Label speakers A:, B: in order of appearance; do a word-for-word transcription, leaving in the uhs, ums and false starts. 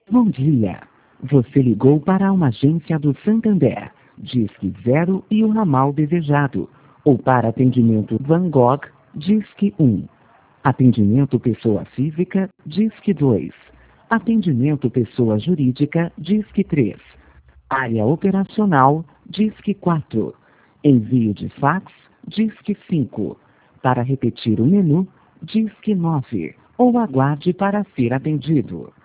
A: Bom dia. Você ligou para uma agência do Santander, Disque Zero e o ramal desejado. Ou para atendimento Van Gogh, Disque um. Atendimento pessoa física, Disque dois. Atendimento pessoa jurídica, Disque três. Área operacional, Disque quatro. Envio de fax, Disque cinco. Para repetir o menu, Disque nove. Ou aguarde para ser atendido.